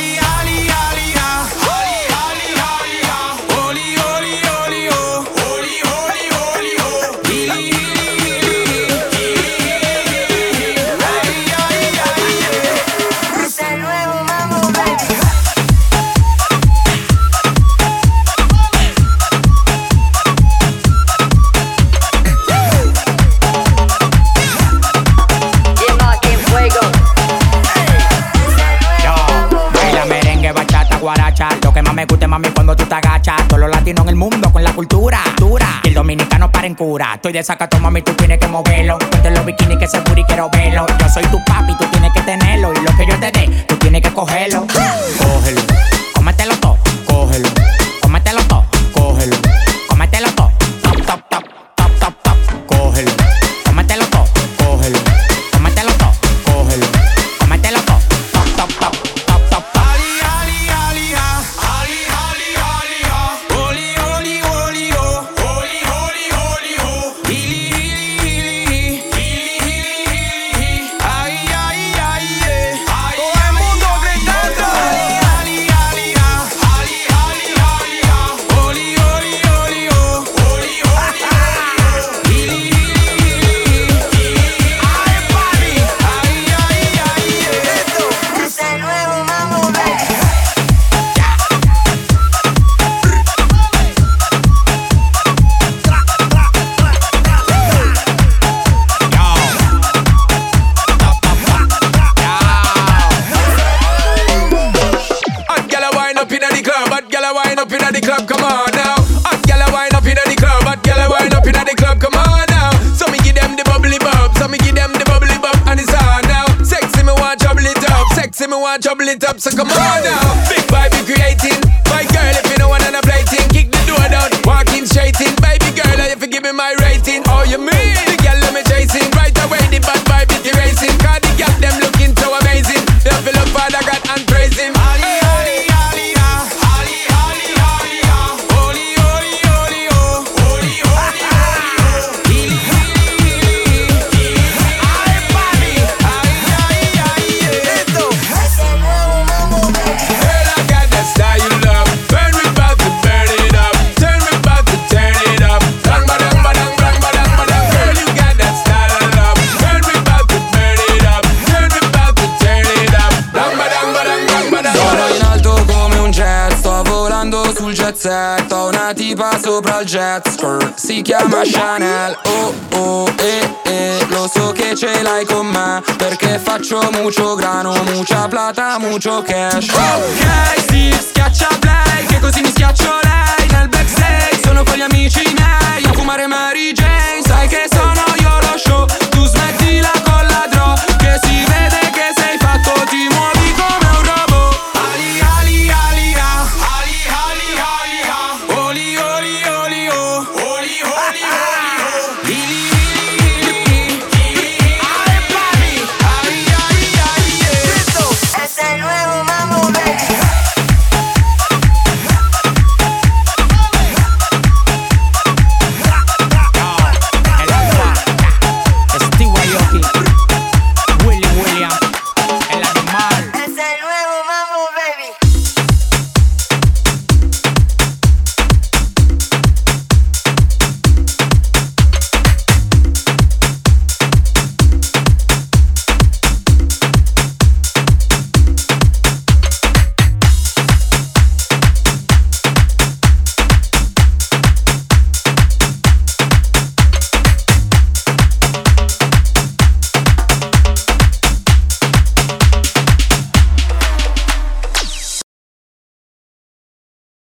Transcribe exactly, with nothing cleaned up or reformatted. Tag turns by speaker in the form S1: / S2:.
S1: Lo que más me gusta, mami, cuando tú te agachas. Todos los latinos en el mundo con la cultura, cultura. Y el dominicano para en cura. Estoy de sacato, mami, tú tienes que moverlo. Ponte los bikinis que se y quiero verlo. Yo soy tu papi, tú tienes que tenerlo. Y lo que yo te dé, tú tienes que cogerlo. Cógelo, cómetelo todo, cógelo. Cómetelo todo, cógelo. Cómetelo todo, top, top, top, top, top, top. Cógelo, cómetelo todo, cógelo. Cómetelo todo, cógelo. Cómetelo todo, top, top, top, top, top, top.
S2: Trouble it up, so come on now. Big vibe you creating. My girl, if you don't want to play thing, kick the door down, walking straight in. Baby girl, if you give me my rating, oh you mean? The girl let me chasing, right away the bad vibe is erasing. Cause the girl them looking so amazing. They feel up Father God and praise him. Ali, Ali, Ali, Ali, Ali, Ali, Holy, holy, holy, oh, holy, holy, holy, Healy, healy, healy, ay, papi, ay, ay, ay, yeah. Esto. Girl, I got that style you love. Burn me about to burn it up. Turn me about to turn it up. Bang, badang, badang, bang, badang, badang. Girl, you got that style I love. Burn me about to burn it up. Turn me about to turn it up. Bang, badang, badang, bang, badang.
S3: Sono in alto come un jet, sto volando sul jet set. Ho una tipa sopra il jet skirt, si chiama Chanel. Oh oh eh eh, lo so che ce l'hai con me, perché faccio mucho grano, mucha plata, mucho cash. Ok, sì, schiaccia play, che così mi schiaccio lei. Nel backstage sono con gli amici